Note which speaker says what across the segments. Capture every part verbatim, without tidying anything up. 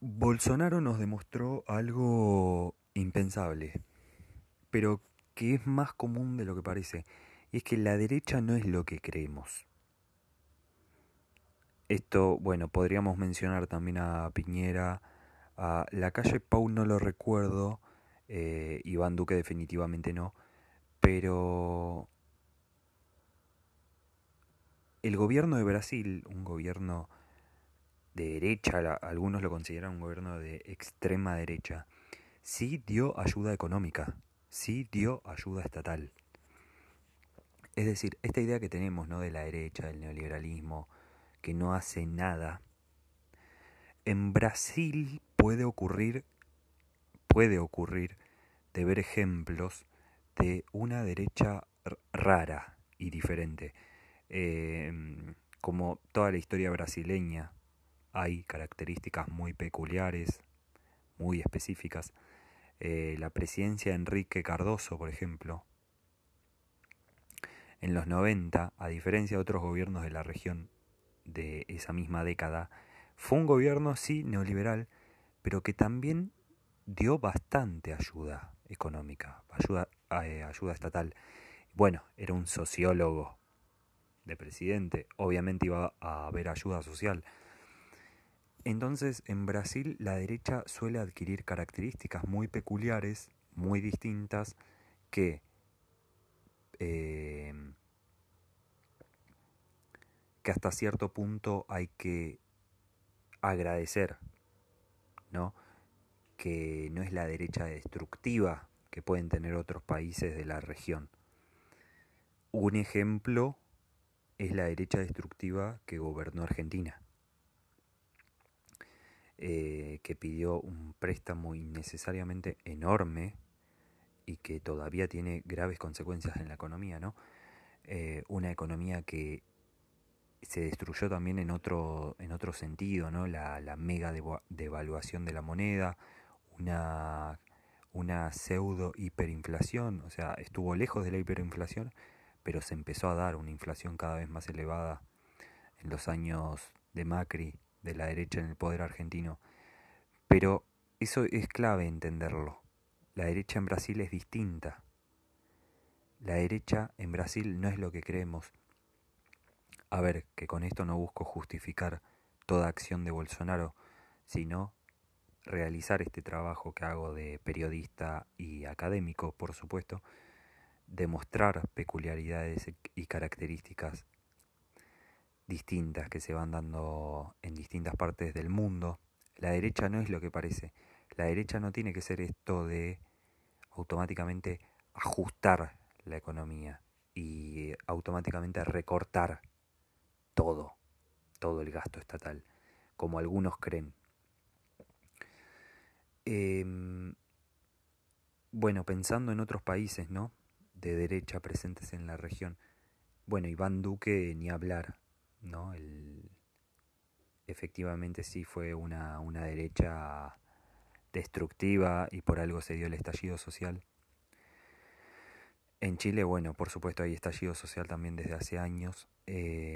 Speaker 1: Bolsonaro nos demostró algo impensable, pero que es más común de lo que parece, y es que la derecha no es lo que creemos. Esto, bueno, podríamos mencionar también a Piñera, a la calle Pau no lo recuerdo, eh, Iván Duque definitivamente no, pero el gobierno de Brasil, un gobierno de derecha, la- algunos lo consideran un gobierno de extrema derecha, sí dio ayuda económica, sí dio ayuda estatal. Es decir, esta idea que tenemos, ¿no?, de la derecha, del neoliberalismo, que no hace nada, en Brasil puede ocurrir, puede ocurrir de ver ejemplos de una derecha rara y diferente. Eh, como toda la historia brasileña, hay características muy peculiares, muy específicas. Eh, la presidencia de Enrique Cardoso, por ejemplo, en los noventa, a diferencia de otros gobiernos de la región de esa misma década, fue un gobierno, sí, neoliberal, pero que también dio bastante ayuda económica, ayuda, eh, ayuda estatal. Bueno, era un sociólogo de presidente, obviamente iba a haber ayuda social. Entonces, en Brasil la derecha suele adquirir características muy peculiares, muy distintas, que eh, que hasta cierto punto hay que agradecer, ¿no? Que no es la derecha destructiva que pueden tener otros países de la región. Un ejemplo es la derecha destructiva que gobernó Argentina, eh, que pidió un préstamo innecesariamente enorme y que todavía tiene graves consecuencias en la economía, ¿no? Eh, una economía que se destruyó también en otro, en otro sentido, ¿no? La, la mega devaluación de la moneda, una, una pseudo hiperinflación, o sea, estuvo lejos de la hiperinflación, pero se empezó a dar una inflación cada vez más elevada en los años de Macri, de la derecha en el poder argentino. Pero eso es clave entenderlo. La derecha en Brasil es distinta. La derecha en Brasil no es lo que creemos. A ver, que con esto no busco justificar toda acción de Bolsonaro, sino realizar este trabajo que hago de periodista y académico, por supuesto, demostrar peculiaridades y características distintas que se van dando en distintas partes del mundo. La derecha no es lo que parece. La derecha no tiene que ser esto de automáticamente ajustar la economía y automáticamente recortar todo, todo el gasto estatal, como algunos creen. Eh, bueno, pensando en otros países, ¿no?, de derecha presentes en la región. Bueno, Iván Duque ni hablar, ¿no? El, efectivamente sí fue una, una derecha destructiva y por algo se dio el estallido social. En Chile, bueno, por supuesto hay estallido social también desde hace años. Eh,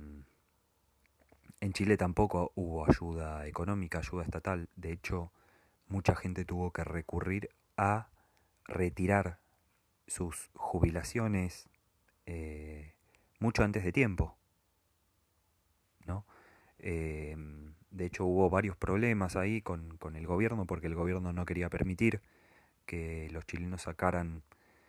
Speaker 1: en Chile tampoco hubo ayuda económica, ayuda estatal. De hecho, mucha gente tuvo que recurrir a retirar sus jubilaciones eh, mucho antes de tiempo, ¿no? Eh, de hecho hubo varios problemas ahí con, con el gobierno porque el gobierno no quería permitir que los chilenos sacaran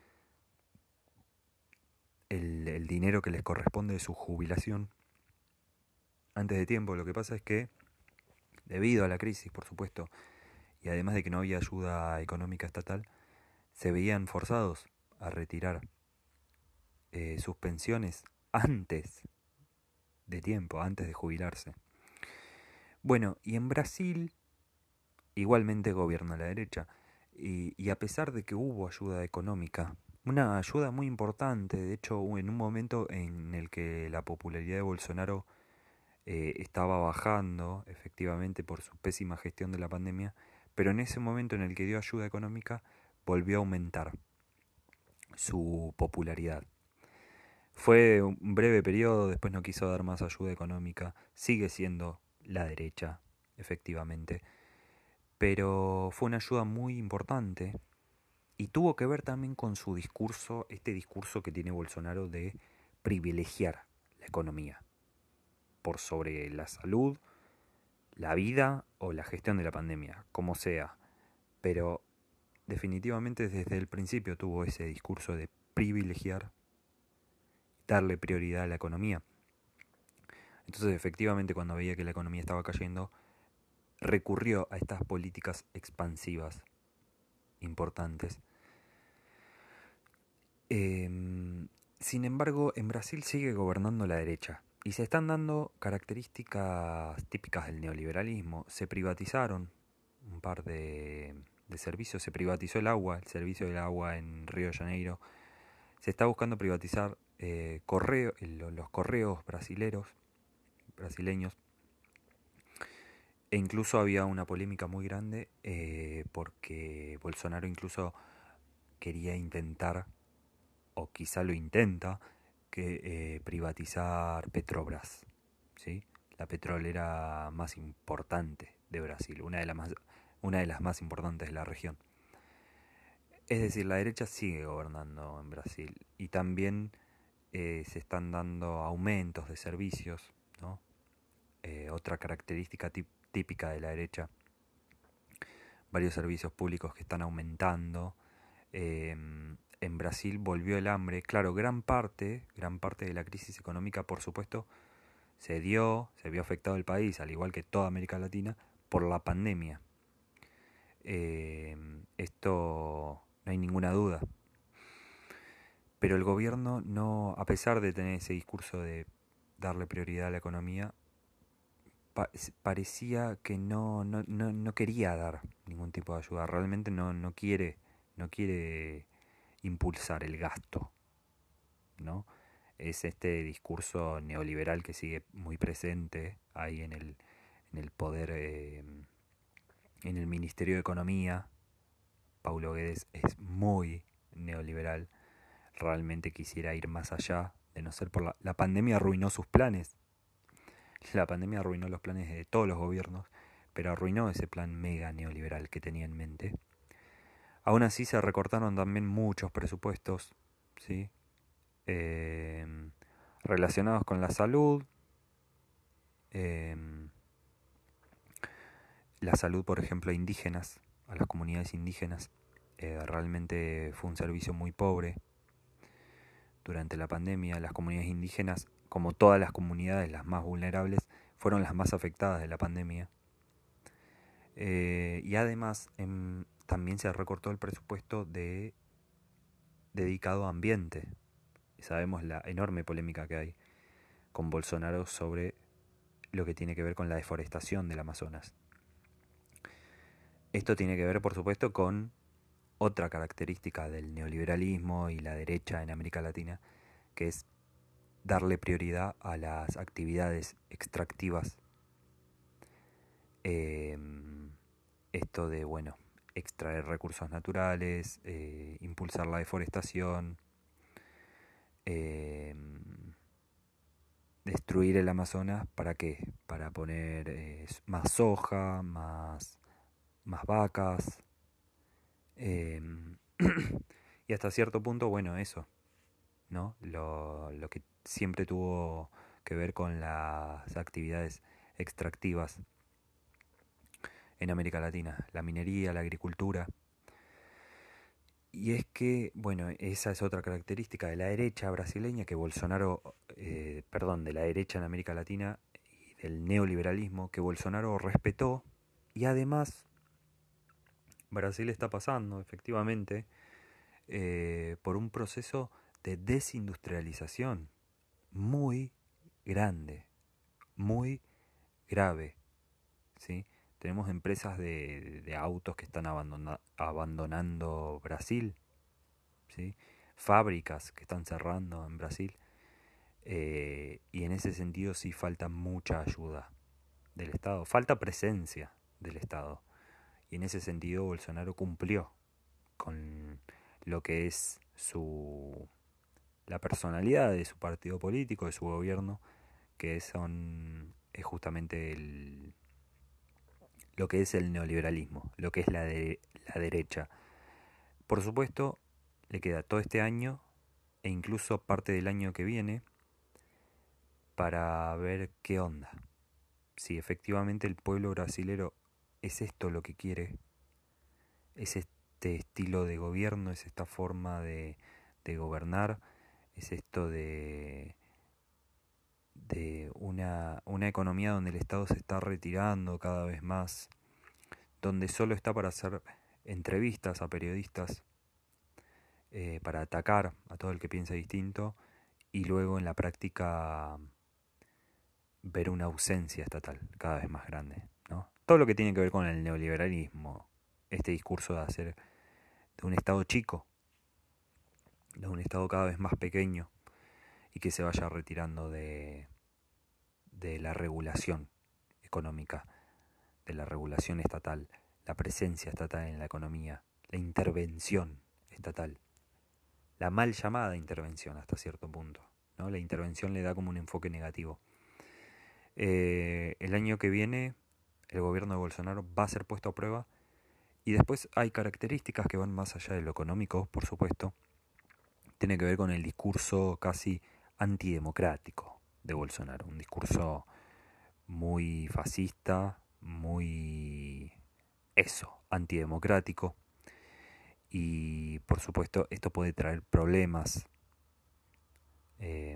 Speaker 1: el, el dinero que les corresponde de su jubilación antes de tiempo. Lo que pasa es que debido a la crisis, por supuesto, y además de que no había ayuda económica estatal, se veían forzados a retirar eh, sus pensiones antes de tiempo, antes de jubilarse. Bueno, y en Brasil igualmente gobierna la derecha, y, y a pesar de que hubo ayuda económica, una ayuda muy importante, de hecho en un momento en el que la popularidad de Bolsonaro eh, estaba bajando efectivamente por su pésima gestión de la pandemia, pero en ese momento en el que dio ayuda económica volvió a aumentar su popularidad. Fue un breve periodo, después no quiso dar más ayuda económica, sigue siendo la derecha, efectivamente. pero fue una ayuda muy importante y tuvo que ver también con su discurso, este discurso que tiene Bolsonaro de privilegiar la economía por sobre la salud, la vida o la gestión de la pandemia, como sea. Pero definitivamente desde el principio tuvo ese discurso de privilegiar, darle prioridad a la economía. Entonces efectivamente cuando veía que la economía estaba cayendo, recurrió a estas políticas expansivas importantes. Eh, sin embargo, en Brasil sigue gobernando la derecha y se están dando características típicas del neoliberalismo. Se privatizaron un par de, de servicios, se privatizó el agua, el servicio del agua en Río de Janeiro. Se está buscando privatizar eh, correo, los correos brasileros, brasileños. E incluso había una polémica muy grande eh, porque Bolsonaro incluso quería intentar, o quizá lo intenta, que eh, privatizar Petrobras, ¿sí? La petrolera más importante de Brasil, una de, las más, una de las más importantes de la región. Es decir, la derecha sigue gobernando en Brasil y también eh, se están dando aumentos de servicios, ¿no? Eh, otra característica típica de la derecha, varios servicios públicos que están aumentando. Eh, en Brasil volvió el hambre. Claro, gran parte, gran parte de la crisis económica, por supuesto, se dio, se vio afectado el país, al igual que toda América Latina, por la pandemia. Eh, esto no hay ninguna duda. Pero el gobierno no, a pesar de tener ese discurso de darle prioridad a la economía, pa- parecía que no, no, no, no quería dar ningún tipo de ayuda. Realmente no, no quiere, no quiere impulsar el gasto, ¿no? Es este discurso neoliberal que sigue muy presente ahí en el, en el poder, eh, en el Ministerio de Economía. Paulo Guedes es muy neoliberal, realmente quisiera ir más allá, de no ser por la, la pandemia arruinó sus planes, la pandemia arruinó los planes de todos los gobiernos, pero arruinó ese plan mega neoliberal que tenía en mente. Aún así se recortaron también muchos presupuestos, ¿sí? Eh, relacionados con la salud, eh, la salud, por ejemplo, a indígenas, a las comunidades indígenas. Eh, realmente fue un servicio muy pobre durante la pandemia. Las comunidades indígenas, como todas las comunidades, las más vulnerables, fueron las más afectadas de la pandemia. Eh, y además em, también se recortó el presupuesto de, dedicado a ambiente. Y sabemos la enorme polémica que hay con Bolsonaro sobre lo que tiene que ver con la deforestación del Amazonas. Esto tiene que ver, por supuesto, con otra característica del neoliberalismo y la derecha en América Latina, que es darle prioridad a las actividades extractivas. Eh, esto de, bueno, extraer recursos naturales, eh, impulsar la deforestación, eh, destruir el Amazonas, ¿para qué? Para poner eh, más soja, más, más vacas, eh, y hasta cierto punto, bueno, eso, ¿no? Lo, lo que siempre tuvo que ver con las actividades extractivas en América Latina, la minería, la agricultura. Y es que, bueno, esa es otra característica de la derecha brasileña que Bolsonaro, eh, perdón, de la derecha en América Latina y del neoliberalismo que Bolsonaro respetó. Y además, Brasil está pasando, efectivamente, eh, por un proceso de desindustrialización muy grande, muy grave, ¿sí? Tenemos empresas de, de autos que están abandona, abandonando Brasil, ¿sí? Fábricas que están cerrando en Brasil, eh, y en ese sentido sí falta mucha ayuda del Estado, falta presencia del Estado, y en ese sentido Bolsonaro cumplió con lo que es su la personalidad de su partido político, de su gobierno, que son es justamente el, lo que es el neoliberalismo, lo que es la, de, la derecha. Por supuesto, le queda todo este año e incluso parte del año que viene para ver qué onda. Si efectivamente el pueblo brasilero es esto lo que quiere, es este estilo de gobierno, es esta forma de, de gobernar, es esto de, de una, una economía donde el Estado se está retirando cada vez más, donde solo está para hacer entrevistas a periodistas, eh, para atacar a todo el que piensa distinto y luego en la práctica ver una ausencia estatal cada vez más grande, ¿no? Todo lo que tiene que ver con el neoliberalismo, este discurso de hacer de un Estado chico, de un Estado cada vez más pequeño y que se vaya retirando de, de la regulación económica, de la regulación estatal, la presencia estatal en la economía, la intervención estatal, la mal llamada intervención hasta cierto punto, ¿no? La intervención le da como un enfoque negativo. Eh, el año que viene el gobierno de Bolsonaro va a ser puesto a prueba y después hay características que van más allá de lo económico, por supuesto. Tiene que ver con el discurso casi antidemocrático de Bolsonaro, un discurso muy fascista, muy eso, antidemocrático, y por supuesto esto puede traer problemas. Eh,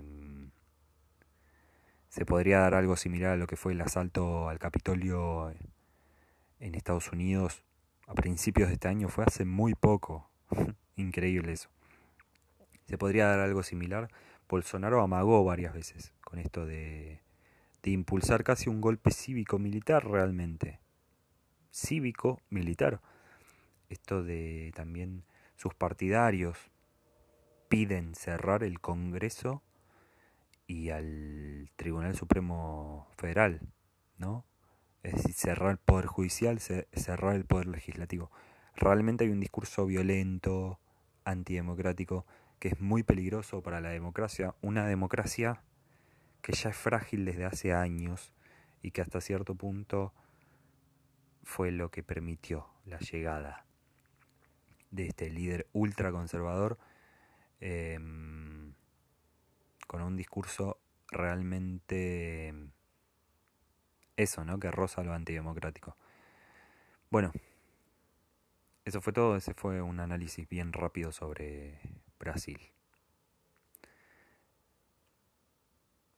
Speaker 1: se podría dar algo similar a lo que fue el asalto al Capitolio en Estados Unidos a principios de este año, fue hace muy poco. Increíble eso. Se podría dar algo similar. Bolsonaro amagó varias veces con esto de, de impulsar casi un golpe cívico-militar realmente. Cívico-militar. Esto de también sus partidarios piden cerrar el Congreso y al Tribunal Supremo Federal, ¿no? Es decir, cerrar el Poder Judicial, cerrar el Poder Legislativo. Realmente hay un discurso violento, antidemocrático, que es muy peligroso para la democracia. Una democracia que ya es frágil desde hace años y que hasta cierto punto fue lo que permitió la llegada de este líder ultraconservador eh, con un discurso realmente eso, ¿no? Que roza lo antidemocrático. Bueno, eso fue todo. Ese fue un análisis bien rápido sobre Brasil.